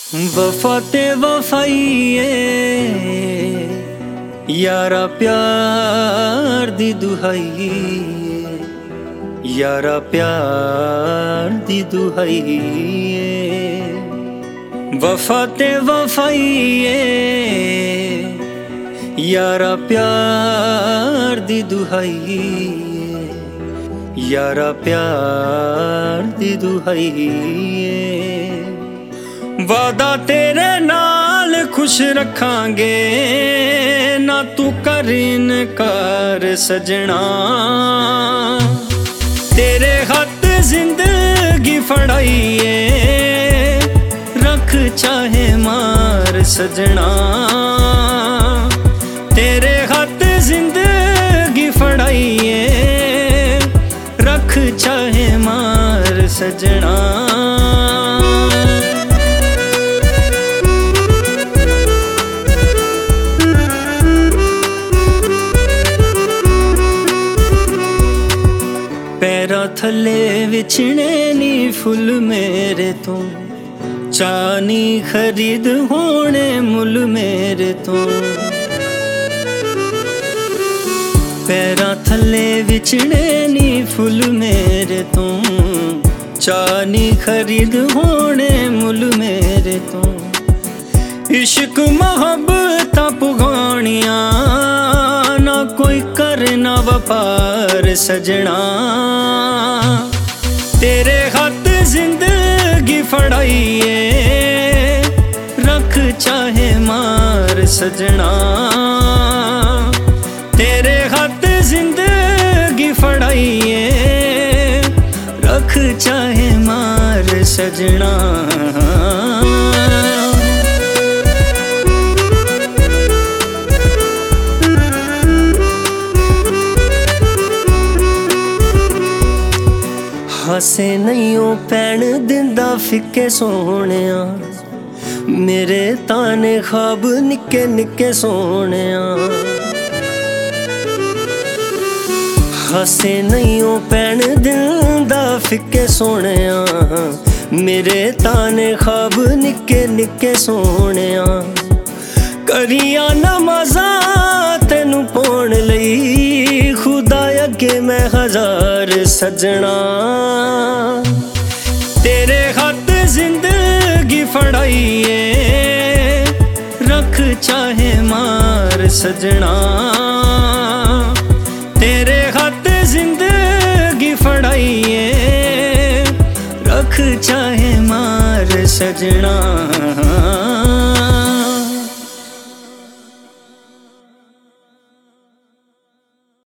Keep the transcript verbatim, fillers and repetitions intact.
वफा ते वफाइए यारा प्यार दी दुहाई, यारा प्यार दी दुहाई। वफा ते वफाइए यारा प्यार दी दुहाई, यारा प्यार दी दुहाई। वादा तेरे नाल खुश रखांगे, ना तू कर इनकार सजना। तेरे हाथ जिंदगी फड़ाइए, रख चाहे मार सजना। तेरे हाथ जिंदगी फड़ाइए, रख चाहे मार सजना। पैरा थले विछने नी फुल मेरे तो, चानी खरीद होने मुल मेरे तो। पैरा थले विछने नी फुल मेरे तो, चानी खरीद होने मुल मेरे तो। इश्क मोहब्बत पुगानिया, ना कोई करना व्यापार सजना। तेरे हाथ जिंदगी फड़ाइए, रख चाहे मार सजना। तेरे हाथ जिंदगी फड़ाइए, रख चाहे मार सजना। हसे नहीं ओ पैण दिंदा फिक्के सोहणिया, मेरे ताने ख्वाब निक्के निक्के सोहणिया। हसे नहीं ओ पैण दिंदा फिक्के सोहणिया, मेरे ताने ख्वाब निक्के निक्के सोहणिया। करिया नमाज़ा तेनू पाउण लई, खुदा अगे मैं हजार सजना। तेरे हाथ जिंदगी फड़ाइए, रख चाहे मार सजना। तेरे हाथ जिंदगी फड़ाइए, रख चाहे मार सजना।